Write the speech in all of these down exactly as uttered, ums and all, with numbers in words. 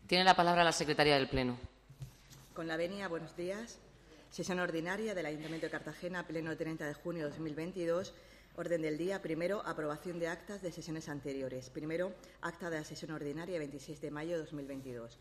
Tiene la palabra la secretaria del Pleno. Con la venia, buenos días. Sesión ordinaria del Ayuntamiento de Cartagena, Pleno treinta de junio de dos mil veintidós. Orden del día. Primero, aprobación de actas de sesiones anteriores. Primero, acta de la sesión ordinaria veintiséis de mayo de dos mil veintidós.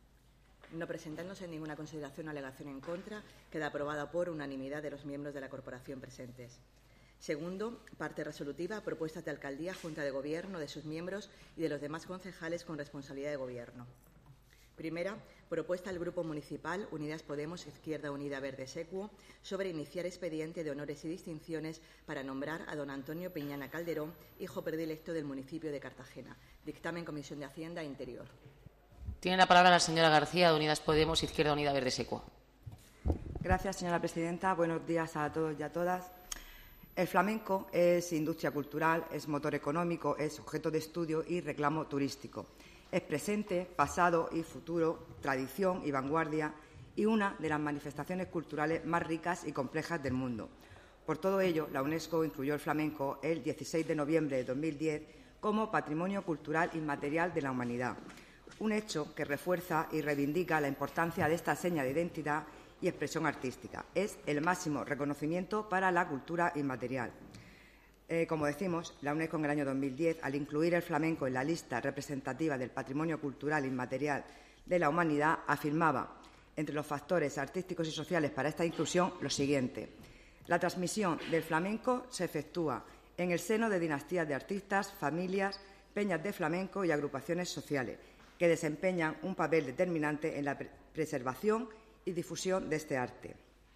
No presentándose ninguna consideración o alegación en contra, queda aprobada por unanimidad de los miembros de la corporación presentes. Segundo, parte resolutiva, propuestas de alcaldía, Junta de Gobierno, de sus miembros y de los demás concejales con responsabilidad de Gobierno. Primera, propuesta del Grupo Municipal Unidas Podemos Izquierda Unida Verde Secuo sobre iniciar expediente de honores y distinciones para nombrar a don Antonio Piñana Calderón, hijo predilecto del municipio de Cartagena. Dictamen Comisión de Hacienda e Interior. Tiene la palabra la señora García, de Unidas Podemos Izquierda Unida Verde Secuo. Gracias, señora presidenta. Buenos días a todos y a todas. El flamenco es industria cultural, es motor económico, es objeto de estudio y reclamo turístico. Es presente, pasado y futuro, tradición y vanguardia y una de las manifestaciones culturales más ricas y complejas del mundo. Por todo ello, la UNESCO incluyó el flamenco el dieciséis de noviembre de dos mil diez como Patrimonio Cultural Inmaterial de la Humanidad, un hecho que refuerza y reivindica la importancia de esta seña de identidad y expresión artística. Es el máximo reconocimiento para la cultura inmaterial. Eh, como decimos, la UNESCO en el año dos mil diez, al incluir el flamenco en la lista representativa del patrimonio cultural inmaterial de la humanidad, afirmaba, entre los factores artísticos y sociales para esta inclusión, lo siguiente. La transmisión del flamenco se efectúa en el seno de dinastías de artistas, familias, peñas de flamenco y agrupaciones sociales, que desempeñan un papel determinante en la pre- preservación y difusión de este arte.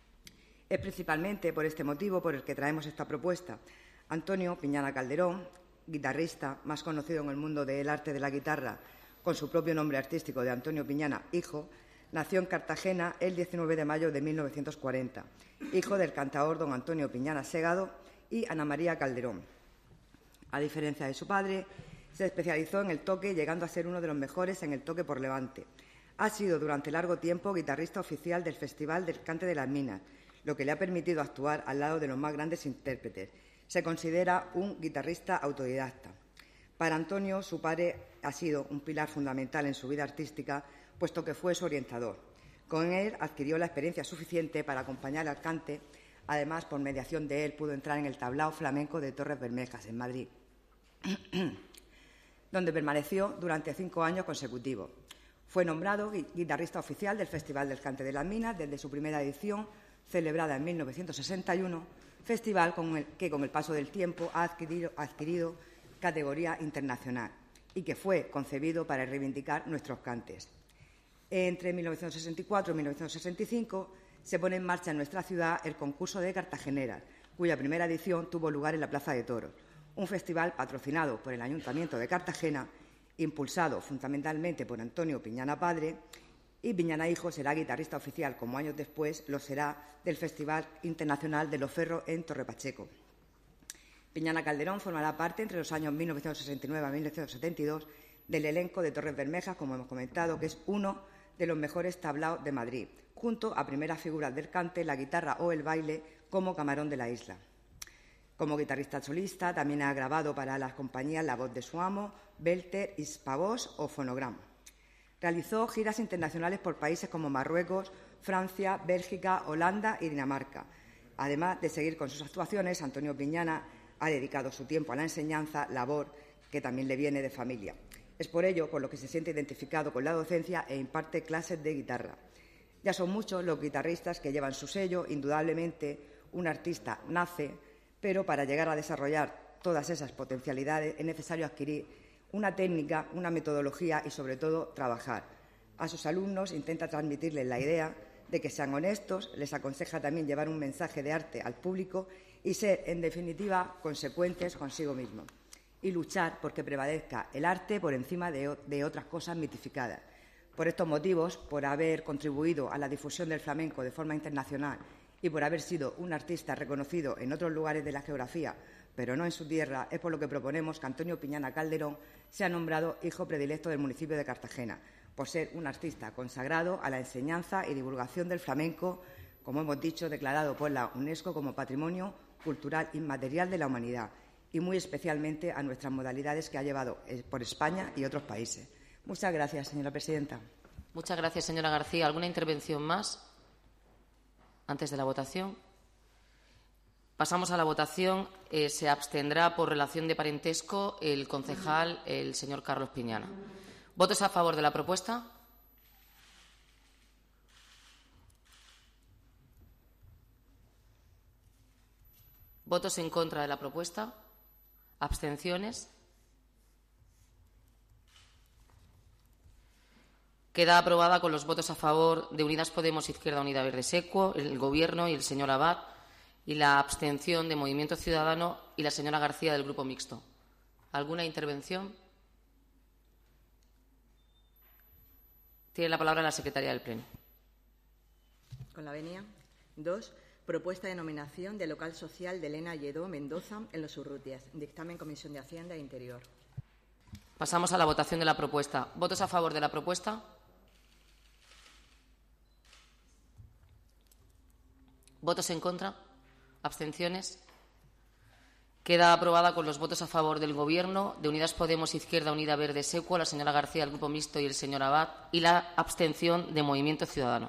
Es principalmente por este motivo por el que traemos esta propuesta. Antonio Piñana Calderón, guitarrista más conocido en el mundo del arte de la guitarra, con su propio nombre artístico de Antonio Piñana, hijo, nació en Cartagena el diecinueve de mayo de mil novecientos cuarenta, hijo del cantaor don Antonio Piñana Segado y Ana María Calderón. A diferencia de su padre, se especializó en el toque, llegando a ser uno de los mejores en el toque por levante. Ha sido durante largo tiempo guitarrista oficial del Festival del Cante de las Minas, lo que le ha permitido actuar al lado de los más grandes intérpretes. Se considera un guitarrista autodidacta. Para Antonio, su padre ha sido un pilar fundamental en su vida artística, puesto que fue su orientador. Con él adquirió la experiencia suficiente para acompañar al cante. Además, por mediación de él, pudo entrar en el tablao flamenco de Torres Bermejas, en Madrid, donde permaneció durante cinco años consecutivos. Fue nombrado guitarrista oficial del Festival del Cante de las Minas desde su primera edición, celebrada en mil novecientos sesenta y uno, festival con el que con el paso del tiempo ha adquirido, adquirido categoría internacional y que fue concebido para reivindicar nuestros cantes. Entre mil novecientos sesenta y cuatro y mil novecientos sesenta y cinco se pone en marcha en nuestra ciudad el concurso de Cartageneras, cuya primera edición tuvo lugar en la Plaza de Toros, un festival patrocinado por el Ayuntamiento de Cartagena, impulsado fundamentalmente por Antonio Piñana padre, y Piñana hijo será guitarrista oficial, como años después lo será del Festival Internacional de los Ferros en Torrepacheco. Piñana Calderón formará parte entre los años mil novecientos sesenta y nueve a mil novecientos setenta y dos del elenco de Torres Bermejas, como hemos comentado, que es uno de los mejores tablaos de Madrid, junto a primeras figuras del cante, la guitarra o el baile, como Camarón de la Isla. Como guitarrista solista, también ha grabado para las compañías La Voz de su Amo, Belter, Hispavox o Fonogram. Realizó giras internacionales por países como Marruecos, Francia, Bélgica, Holanda y Dinamarca. Además de seguir con sus actuaciones, Antonio Piñana ha dedicado su tiempo a la enseñanza, labor que también le viene de familia. Es por ello por lo que se siente identificado con la docencia e imparte clases de guitarra. Ya son muchos los guitarristas que llevan su sello. Indudablemente, un artista nace, pero para llegar a desarrollar todas esas potencialidades es necesario adquirir una técnica, una metodología y, sobre todo, trabajar. A sus alumnos intenta transmitirles la idea de que sean honestos, les aconseja también llevar un mensaje de arte al público y ser, en definitiva, consecuentes consigo mismos. Y luchar porque prevalezca el arte por encima de, de otras cosas mitificadas. Por estos motivos, por haber contribuido a la difusión del flamenco de forma internacional y por haber sido un artista reconocido en otros lugares de la geografía, pero no en su tierra, es por lo que proponemos que Antonio Piñana Calderón sea nombrado hijo predilecto del municipio de Cartagena, por ser un artista consagrado a la enseñanza y divulgación del flamenco, como hemos dicho, declarado por la UNESCO como Patrimonio Cultural Inmaterial de la Humanidad, y muy especialmente a nuestras modalidades que ha llevado por España y otros países. Muchas gracias, señora presidenta. Muchas gracias, señora García. ¿Alguna intervención más antes de la votación? Pasamos a la votación. Eh, se abstendrá por relación de parentesco el concejal, el señor Carlos Piñana. ¿Votos a favor de la propuesta? ¿Votos en contra de la propuesta? ¿Abstenciones? Queda aprobada con los votos a favor de Unidas Podemos, Izquierda Unida, Verde Secuo, el Gobierno y el señor Abad, y la abstención de Movimiento Ciudadano y la señora García del Grupo Mixto. ¿Alguna intervención? Tiene la palabra la secretaria del Pleno. Con la venia. Dos. Propuesta de nominación de local social de Elena Lledó Mendoza en Los Urrutias. Dictamen Comisión de Hacienda e Interior. Pasamos a la votación de la propuesta. ¿Votos a favor de la propuesta? ¿Votos en contra? ¿Abstenciones? Queda aprobada con los votos a favor del Gobierno, de Unidas Podemos, Izquierda Unida, Verde Secuo, la señora García del Grupo Mixto y el señor Abad, y la abstención de Movimiento Ciudadano.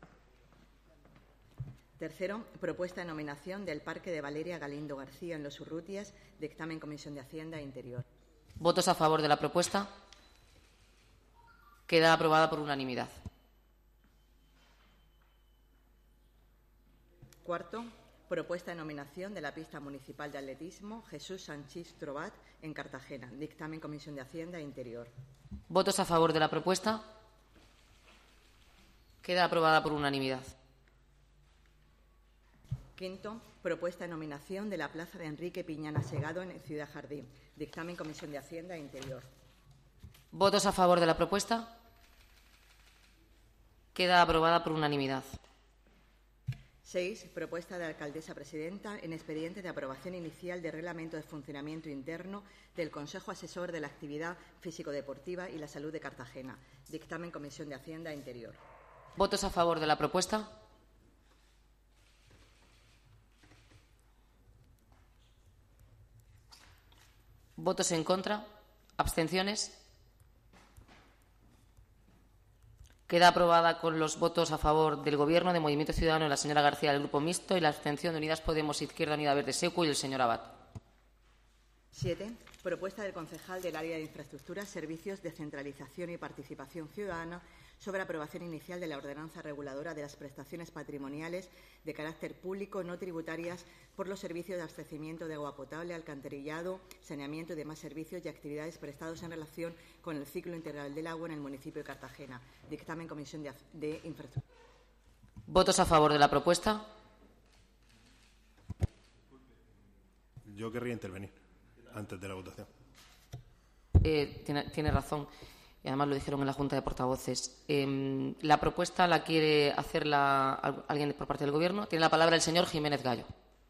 Tercero, propuesta de nominación del Parque de Valeria Galindo García en Los Urrutias. Dictamen Comisión de Hacienda e Interior. ¿Votos a favor de la propuesta? Queda aprobada por unanimidad. Cuarto, propuesta de nominación de la pista municipal de atletismo Jesús Sanchís Trobat en Cartagena. Dictamen Comisión de Hacienda e Interior. ¿Votos a favor de la propuesta? Queda aprobada por unanimidad. Quinto, propuesta de nominación de la plaza de Enrique Piñana Segado en Ciudad Jardín. Dictamen Comisión de Hacienda e Interior. ¿Votos a favor de la propuesta? Queda aprobada por unanimidad. Seis, propuesta de alcaldesa presidenta en expediente de aprobación inicial de reglamento de funcionamiento interno del Consejo Asesor de la Actividad Físico-Deportiva y la Salud de Cartagena. Dictamen Comisión de Hacienda e Interior. ¿Votos a favor de la propuesta? ¿Votos en contra? ¿Abstenciones? Queda aprobada con los votos a favor del Gobierno, de Movimiento Ciudadano y la señora García del Grupo Mixto y la abstención de Unidas Podemos, Izquierda Unida, Verde Secuo y el señor Abad. Siete. Propuesta del concejal del Área de Infraestructuras, Servicios, Descentralización y Participación Ciudadana sobre aprobación inicial de la ordenanza reguladora de las prestaciones patrimoniales de carácter público no tributarias por los servicios de abastecimiento de agua potable, alcantarillado, saneamiento y demás servicios y actividades prestados en relación con el ciclo integral del agua en el municipio de Cartagena. Dictamen Comisión de, de Infraestructuras. ¿Votos a favor de la propuesta? Yo querría intervenir antes de la votación. Eh, tiene, tiene razón. Y además lo dijeron en la Junta de Portavoces. Eh, la propuesta la quiere hacer la, alguien por parte del Gobierno. Tiene la palabra el señor Jiménez Gallo.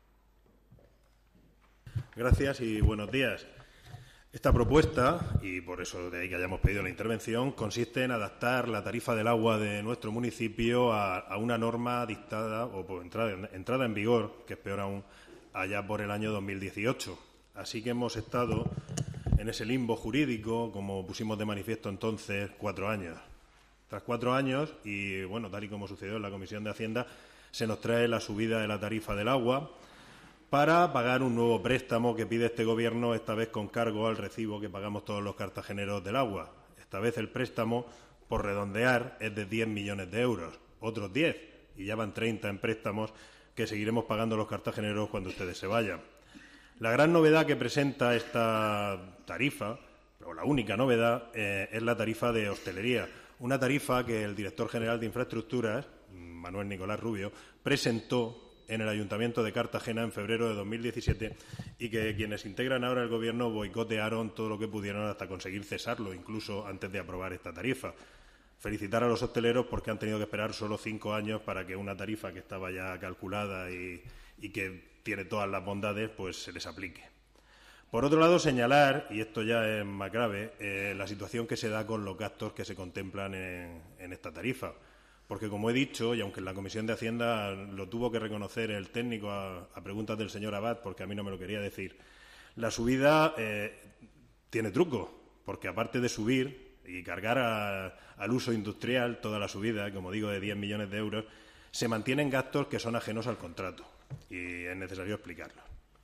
Gracias y buenos días. Esta propuesta, y por eso de ahí que hayamos pedido la intervención, consiste en adaptar la tarifa del agua de nuestro municipio a, a una norma dictada o por entrada, entrada en vigor, que es peor aún, allá por el año dos mil dieciocho. Así que hemos estado en ese limbo jurídico, como pusimos de manifiesto entonces, cuatro años. Tras cuatro años, y bueno, tal y como sucedió en la Comisión de Hacienda, se nos trae la subida de la tarifa del agua para pagar un nuevo préstamo que pide este Gobierno, esta vez con cargo al recibo que pagamos todos los cartageneros del agua. Esta vez el préstamo, por redondear, es de diez millones de euros. Otros diez, y ya van treinta en préstamos que seguiremos pagando los cartageneros cuando ustedes se vayan. La gran novedad que presenta esta tarifa, o la única novedad, eh, es la tarifa de hostelería. Una tarifa que el director general de Infraestructuras, Manuel Nicolás Rubio, presentó en el Ayuntamiento de Cartagena en febrero de dos mil diecisiete y que quienes integran ahora el Gobierno boicotearon todo lo que pudieron hasta conseguir cesarlo, incluso antes de aprobar esta tarifa. Felicitar a los hosteleros porque han tenido que esperar solo cinco años para que una tarifa que estaba ya calculada y, y que tiene todas las bondades, pues se les aplique. Por otro lado, señalar, y esto ya es más grave, eh, la situación que se da con los gastos que se contemplan en, en esta tarifa. Porque, como he dicho, y aunque en la Comisión de Hacienda lo tuvo que reconocer el técnico a, a preguntas del señor Abad, porque a mí no me lo quería decir, la subida eh, tiene truco, porque aparte de subir, y cargar a, al uso industrial toda la subida, como digo, de diez millones de euros, se mantienen gastos que son ajenos al contrato y es necesario explicarlo.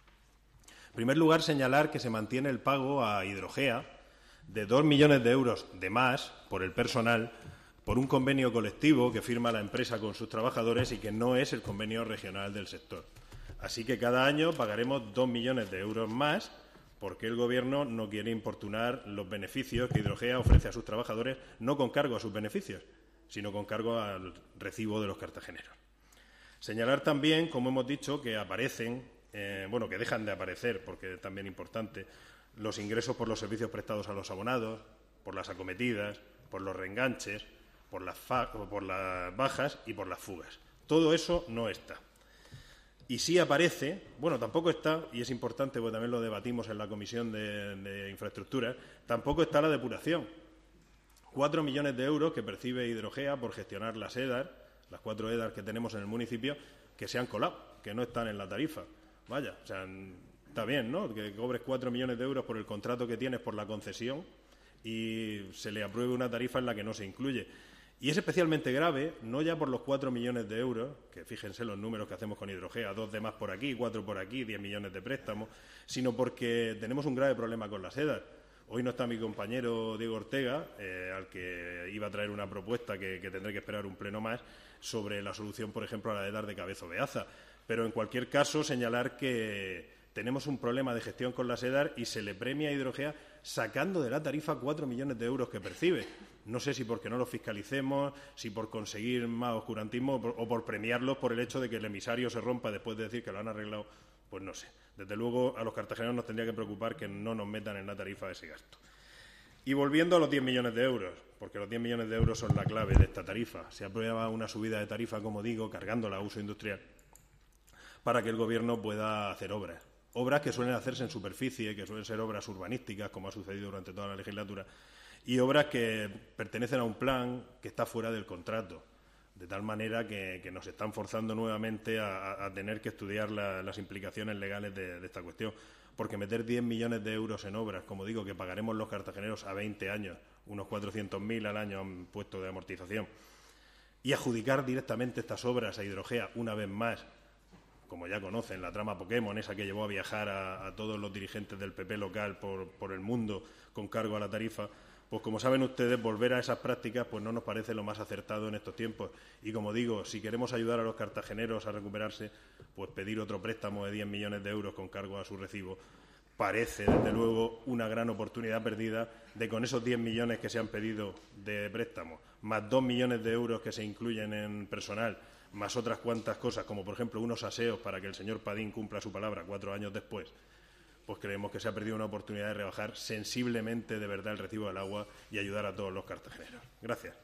En primer lugar, señalar que se mantiene el pago a Hidrogea de dos millones de euros de más por el personal por un convenio colectivo que firma la empresa con sus trabajadores y que no es el convenio regional del sector. Así que cada año pagaremos dos millones de euros más porque el Gobierno no quiere importunar los beneficios que Hidrogea ofrece a sus trabajadores, no con cargo a sus beneficios, sino con cargo al recibo de los cartageneros. Señalar también, como hemos dicho, que aparecen, eh, bueno, que dejan de aparecer, porque es también importante, los ingresos por los servicios prestados a los abonados, por las acometidas, por los reenganches, por las, fa por las bajas y por las fugas. Todo eso no está. Y sí aparece, bueno, tampoco está, y es importante porque también lo debatimos en la Comisión de, de Infraestructuras, tampoco está la depuración. Cuatro millones de euros que percibe Hidrogea por gestionar las EDAR, las cuatro EDAR que tenemos en el municipio, que se han colado, que no están en la tarifa. Vaya, o sea, está bien, ¿no?, que cobres cuatro millones de euros por el contrato que tienes por la concesión y se le apruebe una tarifa en la que no se incluye. Y es especialmente grave, no ya por los cuatro millones de euros, que fíjense los números que hacemos con Hidrogea, dos de más por aquí, cuatro por aquí, diez millones de préstamos, sino porque tenemos un grave problema con las EDAR. Hoy no está mi compañero Diego Ortega, eh, al que iba a traer una propuesta que, que tendré que esperar un pleno más, sobre la solución, por ejemplo, a la EDAR de Cabezo Beaza. Pero, en cualquier caso, señalar que tenemos un problema de gestión con las EDAR y se le premia a Hidrogea sacando de la tarifa cuatro millones de euros que percibe. No sé si porque no los fiscalicemos, si por conseguir más oscurantismo o por premiarlos por el hecho de que el emisario se rompa después de decir que lo han arreglado, pues no sé. Desde luego, a los cartageneros nos tendría que preocupar que no nos metan en la tarifa ese gasto. Y volviendo a los diez millones de euros, porque los diez millones de euros son la clave de esta tarifa. Se aprueba una subida de tarifa, como digo, cargándola a uso industrial, para que el Gobierno pueda hacer obras. Obras que suelen hacerse en superficie, que suelen ser obras urbanísticas, como ha sucedido durante toda la legislatura, y obras que pertenecen a un plan que está fuera del contrato, de tal manera que, que nos están forzando nuevamente a, a tener que estudiar la, las implicaciones legales de, de esta cuestión, porque meter diez millones de euros en obras, como digo, que pagaremos los cartageneros a veinte años, unos cuatrocientos mil al año han puesto de amortización, y adjudicar directamente estas obras a Hidrogea una vez más, como ya conocen, la trama Pokémon, esa que llevó a viajar a, a todos los dirigentes del P P local por, por el mundo con cargo a la tarifa, pues como saben ustedes, volver a esas prácticas pues no nos parece lo más acertado en estos tiempos. Y como digo, si queremos ayudar a los cartageneros a recuperarse, pues pedir otro préstamo de diez millones de euros con cargo a su recibo parece, desde luego, una gran oportunidad perdida de, con esos diez millones que se han pedido de préstamo, más dos millones de euros que se incluyen en personal, más otras cuantas cosas, como por ejemplo unos aseos para que el señor Padín cumpla su palabra cuatro años después, pues creemos que se ha perdido una oportunidad de rebajar sensiblemente de verdad el recibo del agua y ayudar a todos los cartageneros. Gracias.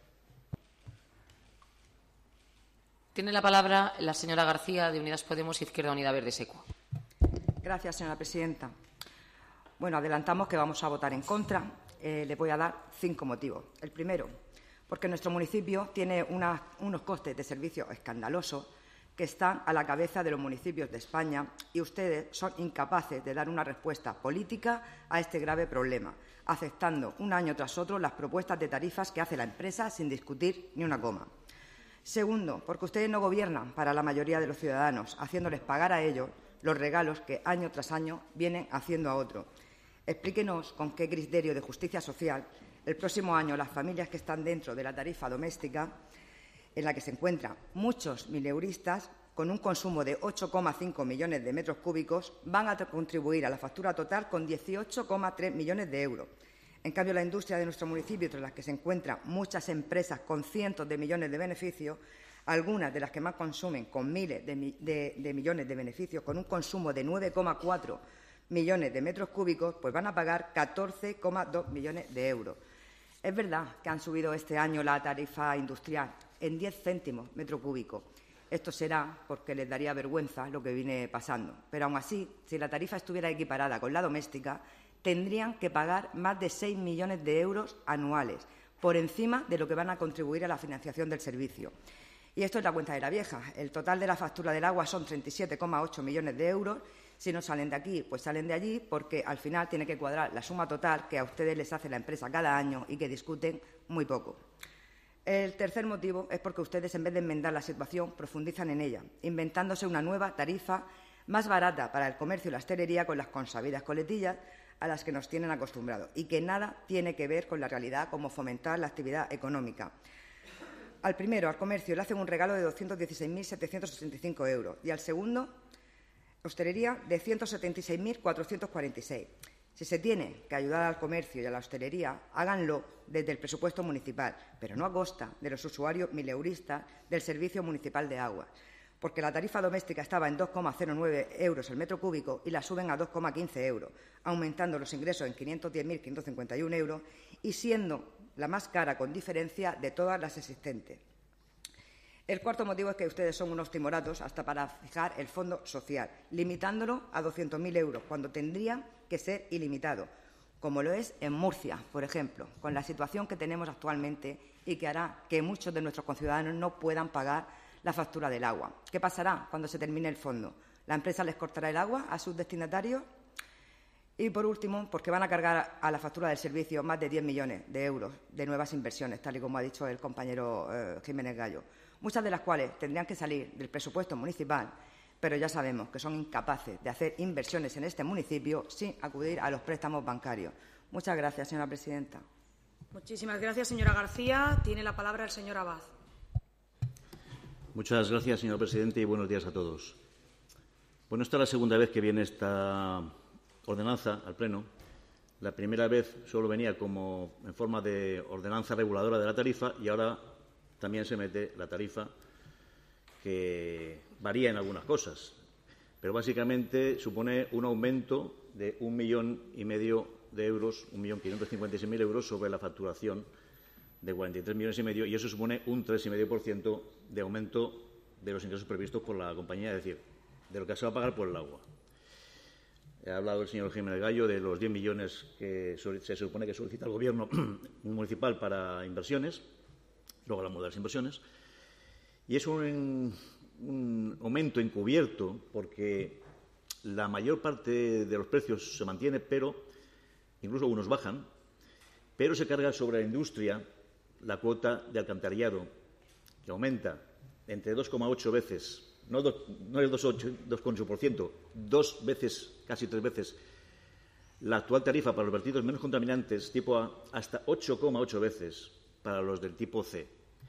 Tiene la palabra la señora García, de Unidas Podemos, Izquierda Unida, Verde, Secua. Gracias, señora presidenta. Bueno, adelantamos que vamos a votar en contra. Eh, le voy a dar cinco motivos. El primero, porque nuestro municipio tiene una, unos costes de servicio escandalosos que están a la cabeza de los municipios de España y ustedes son incapaces de dar una respuesta política a este grave problema, aceptando un año tras otro las propuestas de tarifas que hace la empresa sin discutir ni una coma. Segundo, porque ustedes no gobiernan para la mayoría de los ciudadanos, haciéndoles pagar a ellos los regalos que año tras año vienen haciendo a otros. Explíquenos con qué criterio de justicia social el próximo año las familias que están dentro de la tarifa doméstica, en la que se encuentran muchos mileuristas con un consumo de ocho coma cinco millones de metros cúbicos, van a contribuir a la factura total con dieciocho coma tres millones de euros. En cambio, la industria de nuestro municipio, entre las que se encuentran muchas empresas con cientos de millones de beneficios, algunas de las que más consumen con miles de, de, de millones de beneficios, con un consumo de nueve coma cuatro millones de metros cúbicos, pues van a pagar catorce coma dos millones de euros. Es verdad que han subido este año la tarifa industrial en diez céntimos metro cúbico. Esto será porque les daría vergüenza lo que viene pasando. Pero aún así, si la tarifa estuviera equiparada con la doméstica, tendrían que pagar más de seis millones de euros anuales, por encima de lo que van a contribuir a la financiación del servicio. Y esto es la cuenta de la vieja. El total de la factura del agua son treinta y siete coma ocho millones de euros. Si no salen de aquí, pues salen de allí, porque al final tiene que cuadrar la suma total que a ustedes les hace la empresa cada año y que discuten muy poco. El tercer motivo es porque ustedes, en vez de enmendar la situación, profundizan en ella, inventándose una nueva tarifa más barata para el comercio y la hostelería con las consabidas coletillas a las que nos tienen acostumbrados y que nada tiene que ver con la realidad, como fomentar la actividad económica. Al primero, al comercio, le hacen un regalo de doscientos dieciséis mil setecientos sesenta y cinco euros y al segundo, hostelería, de ciento setenta y seis mil cuatrocientos cuarenta y seis. Si se tiene que ayudar al comercio y a la hostelería, háganlo desde el presupuesto municipal, pero no a costa de los usuarios mileuristas del Servicio Municipal de Agua, porque la tarifa doméstica estaba en dos coma cero nueve euros el metro cúbico y la suben a dos coma quince euros, aumentando los ingresos en quinientos diez mil quinientos cincuenta y uno euros y siendo la más cara con diferencia de todas las existentes. El cuarto motivo es que ustedes son unos timoratos hasta para fijar el fondo social, limitándolo a doscientos mil euros, cuando tendría que ser ilimitado, como lo es en Murcia, por ejemplo, con la situación que tenemos actualmente y que hará que muchos de nuestros conciudadanos no puedan pagar la factura del agua. ¿Qué pasará cuando se termine el fondo? ¿La empresa les cortará el agua a sus destinatarios? Y, por último, porque van a cargar a la factura del servicio más de diez millones de euros de nuevas inversiones, tal y como ha dicho el compañero eh, Jiménez Gallo, muchas de las cuales tendrían que salir del presupuesto municipal, pero ya sabemos que son incapaces de hacer inversiones en este municipio sin acudir a los préstamos bancarios. Muchas gracias, señora presidenta. Muchísimas gracias, señora García. Tiene la palabra el señor Abad. Muchas gracias, señor presidente, y buenos días a todos. Bueno, esta es la segunda vez que viene esta ordenanza al Pleno. La primera vez solo venía como en forma de ordenanza reguladora de la tarifa y ahora también se mete la tarifa, que varía en algunas cosas, pero básicamente supone un aumento de un millón y medio de euros, un millón quinientos cincuenta y seis mil euros sobre la facturación de cuarenta y tres millones y medio, y eso supone un tres coma cinco por ciento de aumento de los ingresos previstos por la compañía, es decir, de lo que se va a pagar por el agua. Ha hablado el señor Jiménez Gallo de los diez millones que se supone que solicita el Gobierno municipal para inversiones. Luego hablamos de las inversiones. Y es un, un aumento encubierto porque la mayor parte de los precios se mantiene, pero incluso algunos bajan, pero se carga sobre la industria la cuota de alcantarillado, que aumenta entre dos coma ocho veces, no, do, no es dos coma ocho por ciento, dos veces, casi tres veces, la actual tarifa para los vertidos menos contaminantes tipo A, hasta ocho coma ocho veces para los del tipo C.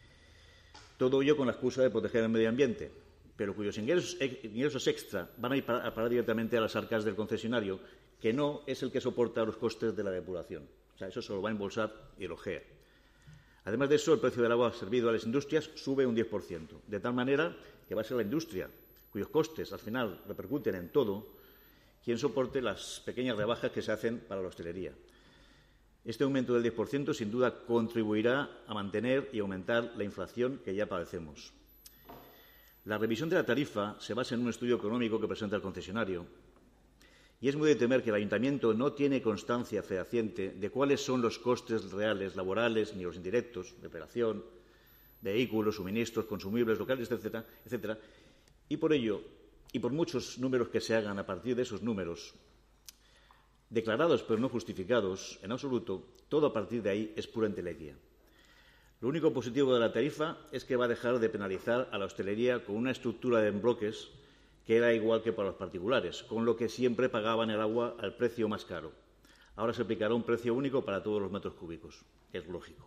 Todo ello con la excusa de proteger el medio ambiente, pero cuyos ingresos, ingresos extra van a ir a parar directamente a las arcas del concesionario, que no es el que soporta los costes de la depuración. O sea, eso se lo va a embolsar Hidrogea. Además de eso, el precio del agua servido a las industrias sube un diez por ciento, de tal manera que va a ser la industria, cuyos costes al final repercuten en todo, quien soporte las pequeñas rebajas que se hacen para la hostelería. Este aumento del diez por ciento, sin duda, contribuirá a mantener y aumentar la inflación que ya padecemos. La revisión de la tarifa se basa en un estudio económico que presenta el concesionario y es muy de temer que el Ayuntamiento no tiene constancia fehaciente de cuáles son los costes reales laborales ni los indirectos, de operación, vehículos, suministros, consumibles, locales, etcétera, etcétera. Y por ello, y por muchos números que se hagan a partir de esos números, declarados pero no justificados en absoluto, todo a partir de ahí es pura entelequia. Lo único positivo de la tarifa es que va a dejar de penalizar a la hostelería con una estructura de bloques que era igual que para los particulares, con lo que siempre pagaban el agua al precio más caro. Ahora se aplicará un precio único para todos los metros cúbicos, que es lógico.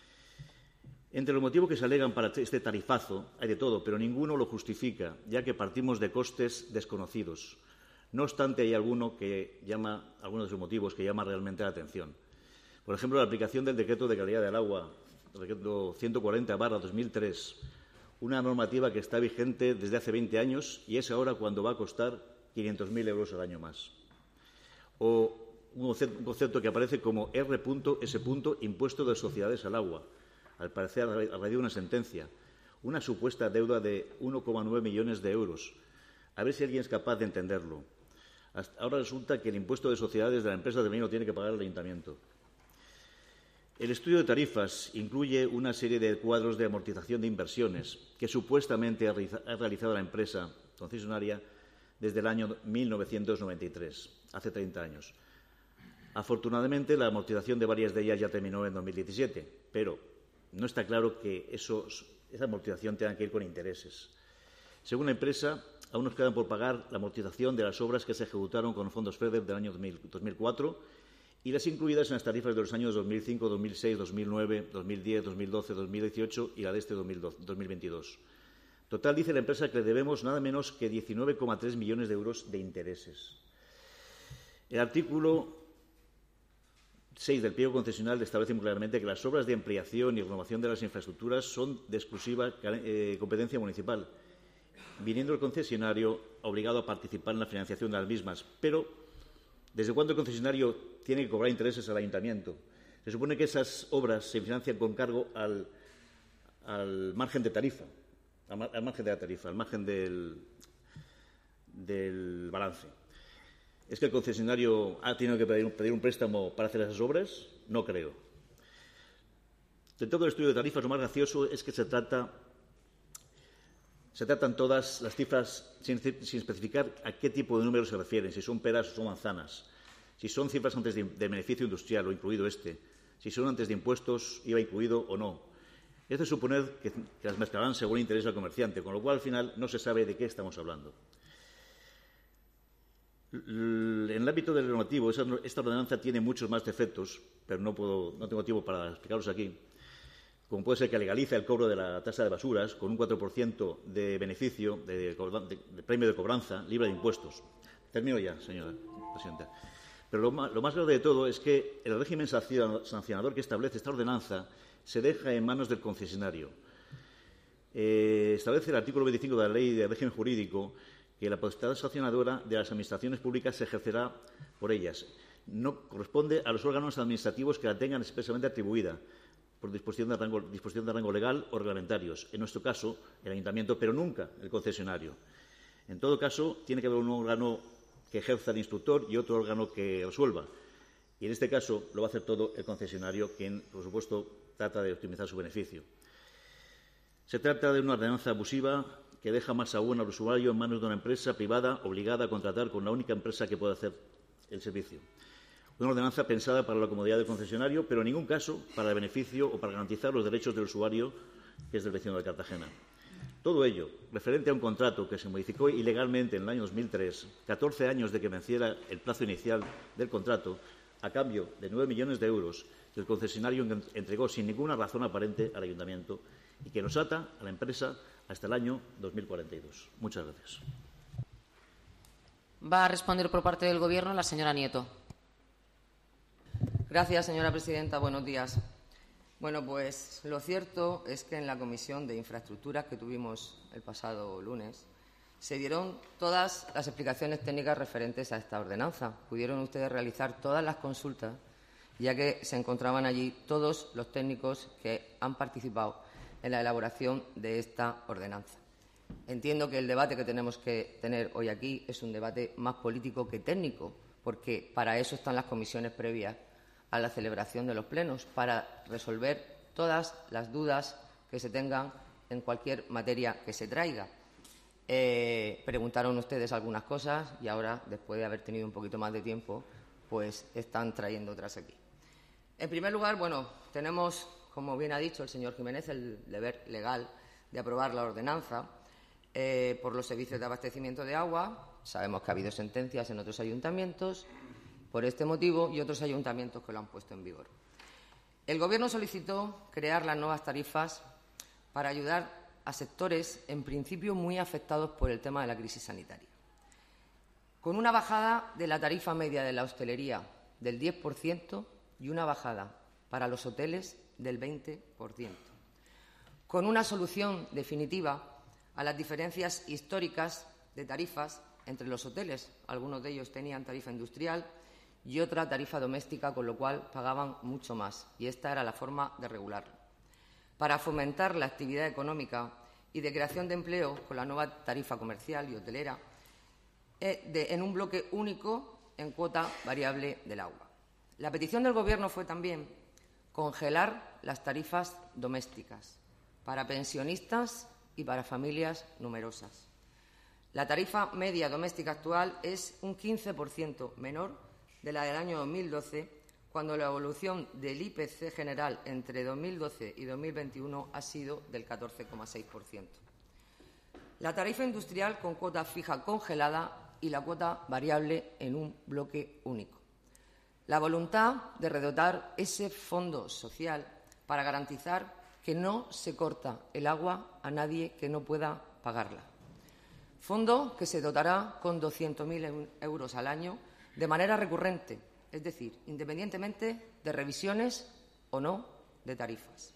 Entre los motivos que se alegan para este tarifazo hay de todo, pero ninguno lo justifica, ya que partimos de costes desconocidos. No obstante, hay alguno que llama, algunos de sus motivos que llama realmente la atención. Por ejemplo, la aplicación del Decreto de Calidad del Agua, el Decreto ciento cuarenta barra dos mil tres, una normativa que está vigente desde hace veinte años y es ahora cuando va a costar quinientos mil euros al año más. O un concepto que aparece como R S. Impuesto de Sociedades al Agua, al parecer a raíz de una sentencia, una supuesta deuda de uno coma nueve millones de euros. A ver si alguien es capaz de entenderlo. Hasta ahora resulta que el impuesto de sociedades de la empresa también lo tiene que pagar el ayuntamiento. El estudio de tarifas incluye una serie de cuadros de amortización de inversiones que supuestamente ha realizado la empresa concesionaria desde el año mil novecientos noventa y tres, hace treinta años. Afortunadamente, la amortización de varias de ellas ya terminó en dos mil diecisiete, pero no está claro que esos, esa amortización tenga que ir con intereses. Según la empresa, aún nos quedan por pagar la amortización de las obras que se ejecutaron con fondos FEDER del año dos mil cuatro y las incluidas en las tarifas de los años dos mil cinco, dos mil seis, dos mil nueve, dos mil diez, dos mil doce, dos mil dieciocho y la de este dos mil veintidós. Total, dice la empresa que le debemos nada menos que diecinueve coma tres millones de euros de intereses. El artículo seis del pliego concesional establece muy claramente que las obras de ampliación y renovación de las infraestructuras son de exclusiva eh, competencia municipal, viniendo el concesionario obligado a participar en la financiación de las mismas. Pero, ¿desde cuándo el concesionario tiene que cobrar intereses al ayuntamiento? Se supone que esas obras se financian con cargo al, al margen de tarifa, al, al margen de la tarifa, al margen del, del balance. ¿Es que el concesionario ha tenido que pedir un, pedir un préstamo para hacer esas obras? No creo. De todo el estudio de tarifas, lo más gracioso es que se trata, se tratan todas las cifras sin, sin especificar a qué tipo de números se refieren, si son peras o son manzanas, si son cifras antes de, de beneficio industrial o incluido este, si son antes de impuestos, I V A incluido o no. Es de suponer que, que las mezclarán según el interés del comerciante, con lo cual al final no se sabe de qué estamos hablando. En el ámbito del normativo, esta ordenanza tiene muchos más defectos, pero no, puedo, no tengo tiempo para explicarlos aquí, como puede ser que legaliza el cobro de la tasa de basuras con un cuatro por ciento de beneficio, de, de, de premio de cobranza, libre de impuestos. Termino ya, señora presidenta. Pero lo más, lo más grave de todo es que el régimen sancionador que establece esta ordenanza se deja en manos del concesionario. Eh, establece el artículo veinticinco de la Ley de Régimen Jurídico que la potestad sancionadora de las administraciones públicas se ejercerá por ellas. No corresponde a los órganos administrativos que la tengan expresamente atribuida por disposición de rango, disposición de rango legal o reglamentarios. En nuestro caso, el ayuntamiento, pero nunca el concesionario. En todo caso, tiene que haber un órgano que ejerza de instructor y otro órgano que resuelva. Y en este caso lo va a hacer todo el concesionario, quien, por supuesto, trata de optimizar su beneficio. Se trata de una ordenanza abusiva que deja más aún al usuario en manos de una empresa privada obligada a contratar con la única empresa que puede hacer el servicio. Una ordenanza pensada para la comodidad del concesionario, pero en ningún caso para el beneficio o para garantizar los derechos del usuario, que es del vecino de Cartagena. Todo ello, referente a un contrato que se modificó ilegalmente en el año dos mil tres, catorce años de que venciera el plazo inicial del contrato, a cambio de nueve millones de euros que el concesionario entregó sin ninguna razón aparente al ayuntamiento y que nos ata a la empresa hasta el año dos mil cuarenta y dos. Muchas gracias. Va a responder por parte del Gobierno la señora Nieto. Gracias, señora presidenta. Buenos días. Bueno, pues lo cierto es que en la Comisión de Infraestructuras que tuvimos el pasado lunes se dieron todas las explicaciones técnicas referentes a esta ordenanza. Pudieron ustedes realizar todas las consultas, ya que se encontraban allí todos los técnicos que han participado en la elaboración de esta ordenanza. Entiendo que el debate que tenemos que tener hoy aquí es un debate más político que técnico, porque para eso están las comisiones previas a la celebración de los plenos, para resolver todas las dudas que se tengan en cualquier materia que se traiga. Eh, preguntaron ustedes algunas cosas y ahora, después de haber tenido un poquito más de tiempo, pues están trayendo otras aquí. En primer lugar, bueno, tenemos, como bien ha dicho el señor Jiménez, el deber legal de aprobar la ordenanza eh, por los servicios de abastecimiento de agua. Sabemos que ha habido sentencias en otros ayuntamientos por este motivo y otros ayuntamientos que lo han puesto en vigor. El Gobierno solicitó crear las nuevas tarifas para ayudar a sectores, en principio, muy afectados por el tema de la crisis sanitaria, con una bajada de la tarifa media de la hostelería del diez por ciento y una bajada para los hoteles del veinte por ciento, con una solución definitiva a las diferencias históricas de tarifas entre los hoteles. Algunos de ellos tenían tarifa industrial y otra tarifa doméstica, con lo cual pagaban mucho más, y esta era la forma de regularlo. Para fomentar la actividad económica y de creación de empleo con la nueva tarifa comercial y hotelera eh, de, en un bloque único en cuota variable del agua. La petición del Gobierno fue también congelar las tarifas domésticas para pensionistas y para familias numerosas. La tarifa media doméstica actual es un quince por ciento menor de la del año dos mil doce, cuando la evolución del I P C general entre dos mil doce y dos mil veintiuno ha sido del catorce coma seis por ciento. La tarifa industrial con cuota fija congelada y la cuota variable en un bloque único. La voluntad de redotar ese fondo social para garantizar que no se corta el agua a nadie que no pueda pagarla. Fondo que se dotará con doscientos mil euros al año de manera recurrente, es decir, independientemente de revisiones o no de tarifas.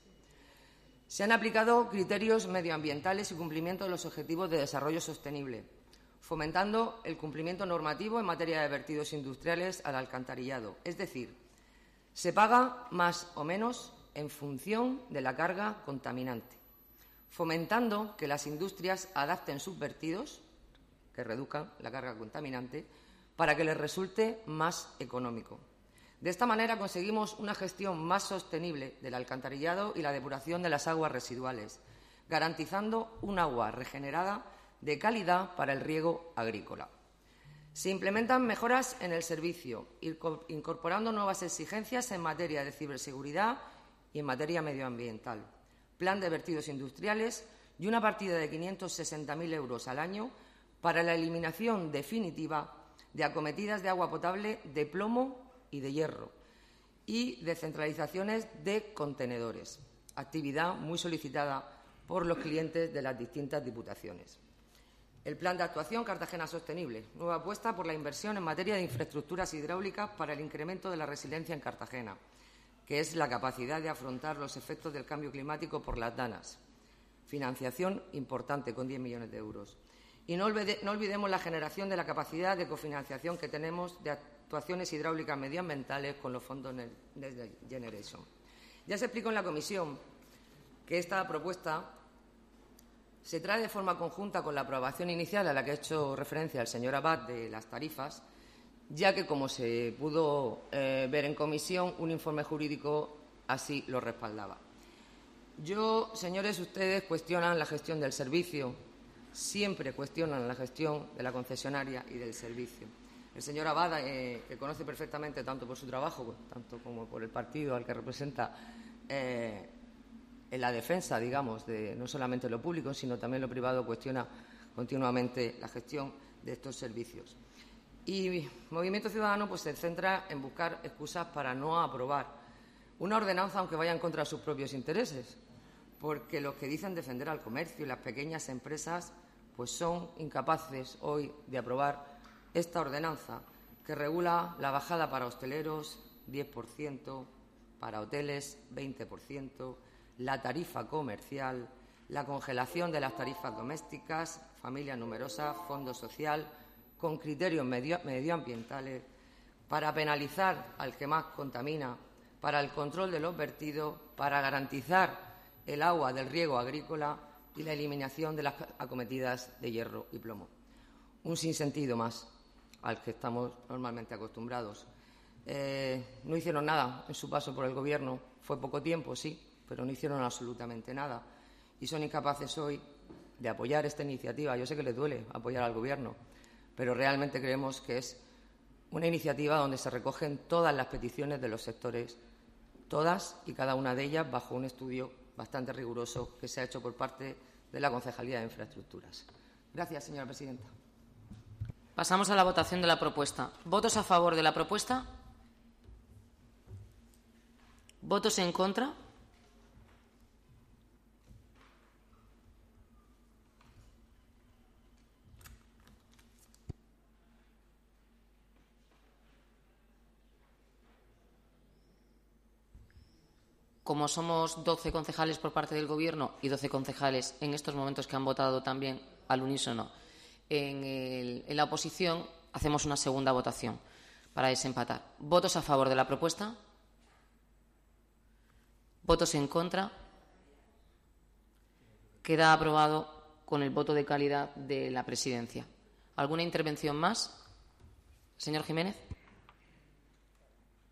Se han aplicado criterios medioambientales y cumplimiento de los objetivos de desarrollo sostenible, fomentando el cumplimiento normativo en materia de vertidos industriales al alcantarillado. Es decir, se paga más o menos en función de la carga contaminante, fomentando que las industrias adapten sus vertidos, que reduzcan la carga contaminante, para que les resulte más económico. De esta manera conseguimos una gestión más sostenible del alcantarillado y la depuración de las aguas residuales, garantizando un agua regenerada de calidad para el riego agrícola. Se implementan mejoras en el servicio, incorporando nuevas exigencias en materia de ciberseguridad y en materia medioambiental, plan de vertidos industriales y una partida de quinientos sesenta mil euros al año para la eliminación definitiva de acometidas de agua potable de plomo y de hierro y de centralizaciones de contenedores, actividad muy solicitada por los clientes de las distintas diputaciones. El Plan de Actuación Cartagena Sostenible, nueva apuesta por la inversión en materia de infraestructuras hidráulicas para el incremento de la resiliencia en Cartagena, que es la capacidad de afrontar los efectos del cambio climático por las danas. Financiación importante, con diez millones de euros. Y no, olvide, no olvidemos la generación de la capacidad de cofinanciación que tenemos de actuaciones hidráulicas medioambientales con los fondos Next Generation. Ya se explicó en la comisión que esta propuesta se trae de forma conjunta con la aprobación inicial a la que ha hecho referencia el señor Abad de las tarifas, ya que, como se pudo eh, ver en comisión, un informe jurídico así lo respaldaba. Yo, señores, ustedes cuestionan la gestión del servicio, siempre cuestionan la gestión de la concesionaria y del servicio. El señor Abad, eh, que conoce perfectamente, tanto por su trabajo, tanto como por el partido al que representa, eh, en la defensa, digamos, de no solamente lo público, sino también lo privado, cuestiona continuamente la gestión de estos servicios. Y Movimiento Ciudadano pues, se centra en buscar excusas para no aprobar una ordenanza, aunque vaya en contra de sus propios intereses, porque los que dicen defender al comercio y las pequeñas empresas pues son incapaces hoy de aprobar esta ordenanza que regula la bajada para hosteleros diez por ciento, para hoteles veinte por ciento, la tarifa comercial, la congelación de las tarifas domésticas, familias numerosas, fondo social, con criterios medio, medioambientales, para penalizar al que más contamina, para el control de los vertidos, para garantizar el agua del riego agrícola y la eliminación de las acometidas de hierro y plomo. Un sinsentido más al que estamos normalmente acostumbrados. Eh, no hicieron nada en su paso por el Gobierno. Fue poco tiempo, sí, pero no hicieron absolutamente nada. Y son incapaces hoy de apoyar esta iniciativa. Yo sé que les duele apoyar al Gobierno, pero realmente creemos que es una iniciativa donde se recogen todas las peticiones de los sectores, todas y cada una de ellas bajo un estudio bastante riguroso que se ha hecho por parte de la Concejalía de Infraestructuras. Gracias, señora presidenta. Pasamos a la votación de la propuesta. ¿Votos a favor de la propuesta? ¿Votos en contra? Como somos doce concejales por parte del Gobierno y doce concejales en estos momentos que han votado también al unísono en, el, en la oposición, hacemos una segunda votación para desempatar. ¿Votos a favor de la propuesta? ¿Votos en contra? Queda aprobado con el voto de calidad de la presidencia. ¿Alguna intervención más? Señor Jiménez.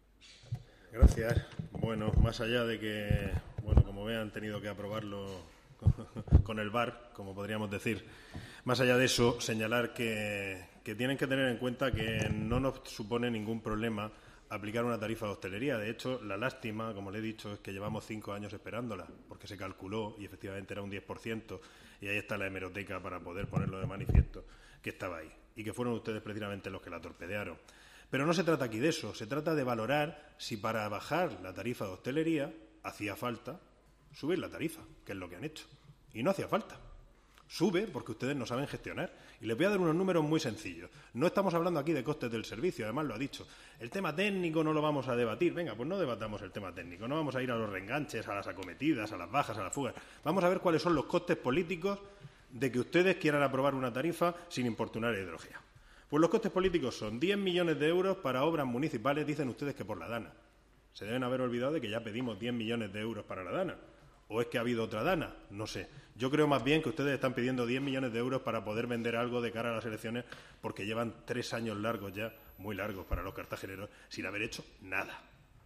Gracias. Bueno, más allá de que, bueno, como vean, han tenido que aprobarlo con el V A R, como podríamos decir. Más allá de eso, señalar que, que tienen que tener en cuenta que no nos supone ningún problema aplicar una tarifa de hostelería. De hecho, la lástima, como le he dicho, es que llevamos cinco años esperándola, porque se calculó y efectivamente era un diez por ciento, y ahí está la hemeroteca para poder ponerlo de manifiesto, que estaba ahí, y que fueron ustedes precisamente los que la torpedearon. Pero no se trata aquí de eso, se trata de valorar si para bajar la tarifa de hostelería hacía falta subir la tarifa, que es lo que han hecho. Y no hacía falta. Sube porque ustedes no saben gestionar. Y les voy a dar unos números muy sencillos. No estamos hablando aquí de costes del servicio, además lo ha dicho. El tema técnico no lo vamos a debatir. Venga, pues no debatamos el tema técnico. No vamos a ir a los reenganches, a las acometidas, a las bajas, a las fugas. Vamos a ver cuáles son los costes políticos de que ustedes quieran aprobar una tarifa sin importunar a Hidrogea. Pues los costes políticos son diez millones de euros para obras municipales, dicen ustedes que por la DANA. Se deben haber olvidado de que ya pedimos diez millones de euros para la DANA. ¿O es que ha habido otra DANA? No sé. Yo creo más bien que ustedes están pidiendo diez millones de euros para poder vender algo de cara a las elecciones, porque llevan tres años largos ya, muy largos para los cartageneros, sin haber hecho nada.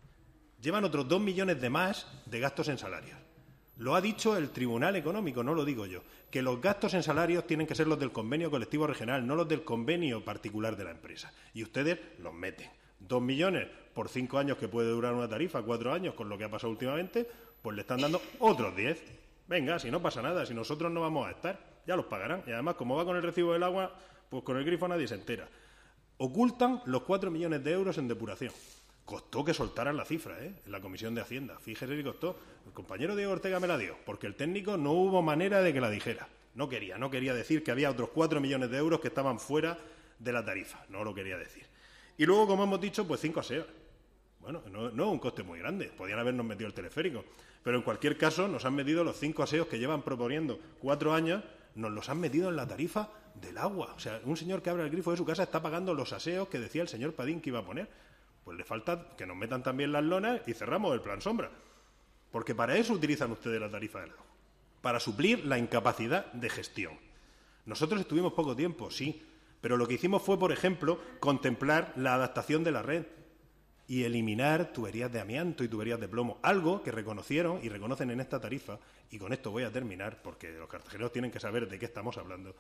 Llevan otros dos millones de más de gastos en salarios. Lo ha dicho el Tribunal Económico, no lo digo yo, que los gastos en salarios tienen que ser los del convenio colectivo regional, no los del convenio particular de la empresa. Y ustedes los meten. Dos millones por cinco años que puede durar una tarifa, cuatro años con lo que ha pasado últimamente, pues le están dando otros diez. Venga, si no pasa nada, si nosotros no vamos a estar, ya los pagarán. Y además, como va con el recibo del agua, pues con el grifo nadie se entera. Ocultan los cuatro millones de euros en depuración. Costó que soltaran la cifra, ¿eh?, en la Comisión de Hacienda. Fíjese que costó. El compañero Diego Ortega me la dio, porque el técnico no hubo manera de que la dijera. No quería, no quería decir que había otros cuatro millones de euros que estaban fuera de la tarifa. No lo quería decir. Y luego, como hemos dicho, pues cinco aseos. Bueno, no, no es un coste muy grande. Podían habernos metido el teleférico. Pero en cualquier caso, nos han metido los cinco aseos que llevan proponiendo cuatro años, nos los han metido en la tarifa del agua. O sea, un señor que abre el grifo de su casa está pagando los aseos que decía el señor Padín que iba a poner. Pues le falta que nos metan también las lonas y cerramos el plan sombra. Porque para eso utilizan ustedes la tarifa del agua. Para suplir la incapacidad de gestión. Nosotros estuvimos poco tiempo, sí. Pero lo que hicimos fue, por ejemplo, contemplar la adaptación de la red y eliminar tuberías de amianto y tuberías de plomo, algo que reconocieron y reconocen en esta tarifa, y con esto voy a terminar, porque los cartageneros tienen que saber de qué estamos hablando.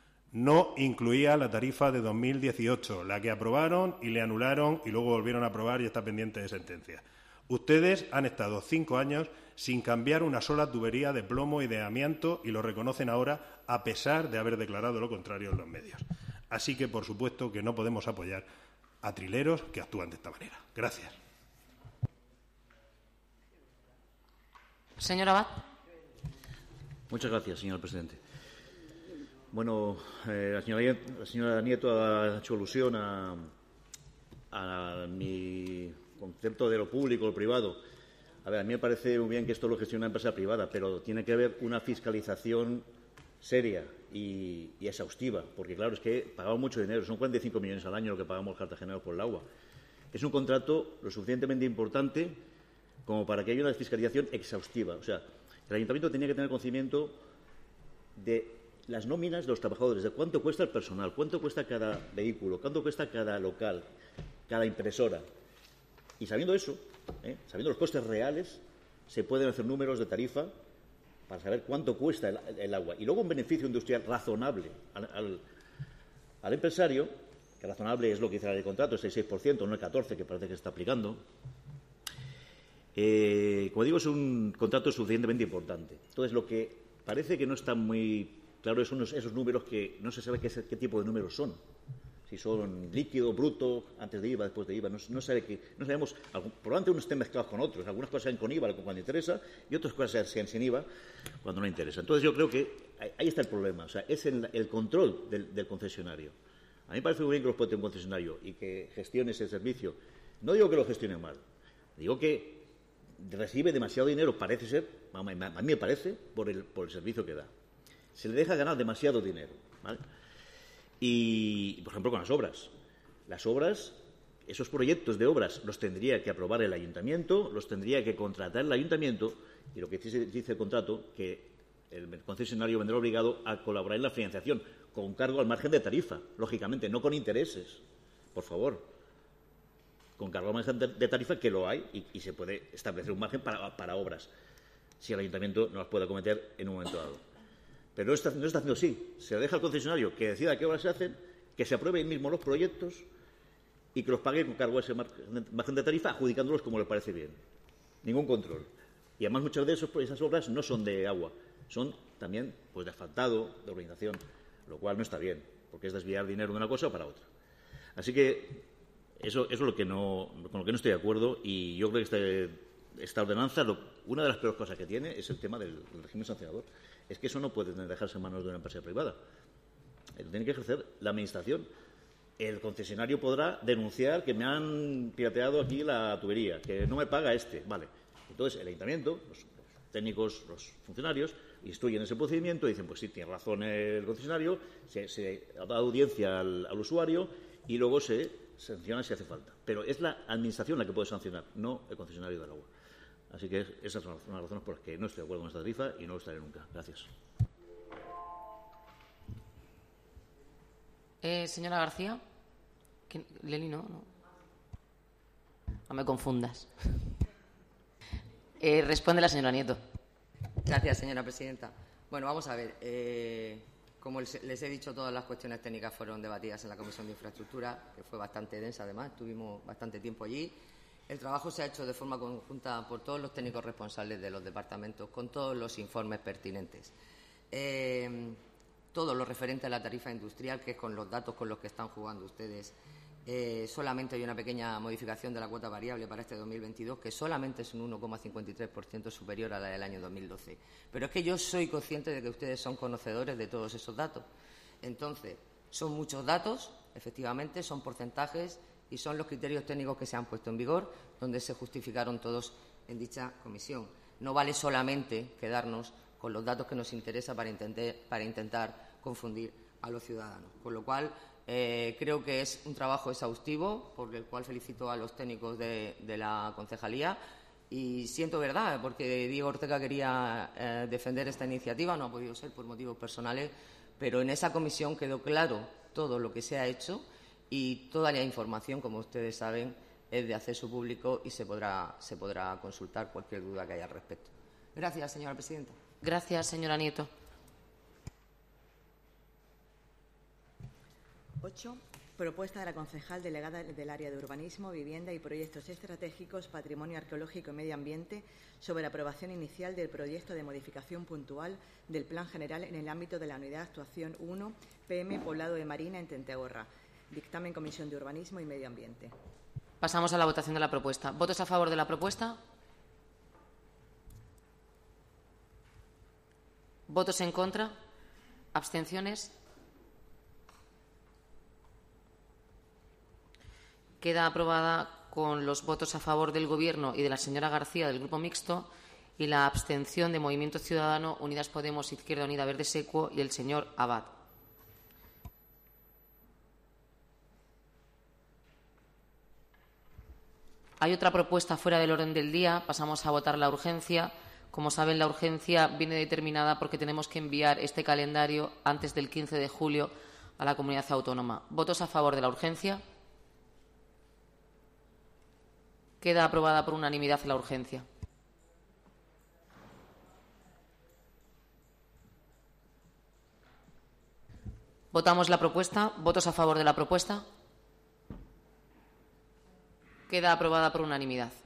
No incluía la tarifa de dos mil dieciocho, la que aprobaron y le anularon y luego volvieron a aprobar y está pendiente de sentencia. Ustedes han estado cinco años sin cambiar una sola tubería de plomo y de amianto y lo reconocen ahora a pesar de haber declarado lo contrario en los medios. Así que, por supuesto, que no podemos apoyar a trileros que actúan de esta manera. Gracias. Señor Abad. Muchas gracias, señor presidente. Bueno, eh, la, señora, la señora Nieto ha hecho alusión a, a mi concepto de lo público o lo privado. A ver, a mí me parece muy bien que esto lo gestione una empresa privada, pero tiene que haber una fiscalización seria y, y exhaustiva, porque claro, es que pagamos mucho dinero, son cuarenta y cinco millones al año lo que pagamos los cartageneros por el agua. Es un contrato lo suficientemente importante como para que haya una fiscalización exhaustiva. O sea, el ayuntamiento tenía que tener conocimiento de las nóminas de los trabajadores, de cuánto cuesta el personal, cuánto cuesta cada vehículo, cuánto cuesta cada local, cada impresora. Y sabiendo eso, ¿eh? sabiendo los costes reales, se pueden hacer números de tarifa para saber cuánto cuesta el, el agua. Y luego un beneficio industrial razonable al, al, al empresario, que razonable es lo que dice la ley de contrato, es el seis por ciento, no el catorce por ciento que parece que se está aplicando. Eh, como digo, es un contrato suficientemente importante. Entonces, lo que parece que no está muy claro son esos números que no se sabe qué, qué tipo de números son. Si son líquido, bruto, antes de I V A, después de I V A. No, no, sabe que, no sabemos, probablemente unos estén mezclados con otros. Algunas cosas sean con I V A cuando interesa y otras cosas sean sin I V A cuando no interesa. Entonces, yo creo que ahí está el problema. O sea, es el, el control del, del concesionario. A mí me parece muy bien que los pueda tener un concesionario y que gestione ese servicio. No digo que lo gestione mal. Digo que recibe demasiado dinero, parece ser, a mí me parece, por el, por el servicio que da. Se le deja ganar demasiado dinero, ¿vale? Y, por ejemplo, con las obras. Las obras, esos proyectos de obras los tendría que aprobar el ayuntamiento, los tendría que contratar el ayuntamiento, y lo que dice, dice el contrato, que el concesionario vendrá obligado a colaborar en la financiación, con cargo al margen de tarifa, lógicamente, no con intereses, por favor. Con cargo al margen de tarifa, que lo hay, y, y se puede establecer un margen para, para obras. si el ayuntamiento no las puede acometer en un momento dado. Pero no está, no está haciendo así. Se deja al concesionario que decida a qué hora se hacen, que se aprueben mismo los proyectos y que los pague con cargo a ese margen de tarifa, adjudicándolos como le parece bien. Ningún control. Y además muchas de esos, esas obras no son de agua, son también pues, de asfaltado, de urbanización, lo cual no está bien, porque es desviar dinero de una cosa para otra. Así que eso, eso es lo que no, con lo que no estoy de acuerdo, y yo creo que este, esta ordenanza, lo, una de las peores cosas que tiene es el tema del, del régimen sancionador. Es que eso no puede dejarse en manos de una empresa privada. Lo tiene que ejercer la Administración. El concesionario podrá denunciar que me han pirateado aquí la tubería, que no me paga este. Vale. Entonces, el Ayuntamiento, los, los técnicos, los funcionarios, instruyen ese procedimiento y dicen, pues sí, tiene razón el concesionario, se, se da audiencia al, al usuario y luego se sanciona si hace falta. Pero es la Administración la que puede sancionar, no el concesionario del agua. Así que esas son las razones por las que no estoy de acuerdo con esta tarifa y no lo estaré nunca. Gracias. Eh, señora García. ¿Quién? Leli, no, no. No me confundas. Eh, responde la señora Nieto. Gracias, señora presidenta. Bueno, vamos a ver. Eh, como les he dicho, todas las cuestiones técnicas fueron debatidas en la Comisión de Infraestructura, que fue bastante densa, además. Estuvimos bastante tiempo allí. El trabajo se ha hecho de forma conjunta por todos los técnicos responsables de los departamentos, con todos los informes pertinentes. Eh, todo lo referente a la tarifa industrial, que es con los datos con los que están jugando ustedes. Eh, solamente hay una pequeña modificación de la cuota variable para este dos mil veintidós, que solamente es un uno coma cincuenta y tres por ciento superior a la del año dos mil doce. Pero es que yo soy consciente de que ustedes son conocedores de todos esos datos. Entonces, son muchos datos, efectivamente, son porcentajes y son los criterios técnicos que se han puesto en vigor, donde se justificaron todos en dicha comisión. No vale solamente quedarnos con los datos que nos interesa para intentar, para intentar confundir a los ciudadanos. Con lo cual, eh, creo que es un trabajo exhaustivo, por el cual felicito a los técnicos de, de la concejalía. Y siento verdad, porque Diego Ortega quería eh, defender esta iniciativa, no ha podido ser por motivos personales, pero en esa comisión quedó claro todo lo que se ha hecho y toda la información, como ustedes saben, es de acceso público y se podrá, se podrá consultar cualquier duda que haya al respecto. Gracias, señora presidenta. Gracias, señora Nieto. Ocho. Propuesta de la concejal delegada del Área de Urbanismo, Vivienda y Proyectos Estratégicos, Patrimonio Arqueológico y Medio Ambiente sobre la aprobación inicial del proyecto de modificación puntual del Plan General en el ámbito de la Unidad de Actuación uno, P M Poblado de Marina en Tentegorra. Dictamen Comisión de Urbanismo y Medio Ambiente. Pasamos a la votación de la propuesta. ¿Votos a favor de la propuesta? ¿Votos en contra? ¿Abstenciones? Queda aprobada con los votos a favor del Gobierno y de la señora García del Grupo Mixto y la abstención de Movimiento Ciudadano, Unidas Podemos, Izquierda Unida, Verde Secuo y el señor Abad. Hay otra propuesta fuera del orden del día. Pasamos a votar la urgencia. Como saben, la urgencia viene determinada porque tenemos que enviar este calendario antes del quince de julio a la comunidad autónoma. ¿Votos a favor de la urgencia? Queda aprobada por unanimidad la urgencia. Votamos la propuesta. ¿Votos a favor de la propuesta? Queda aprobada por unanimidad.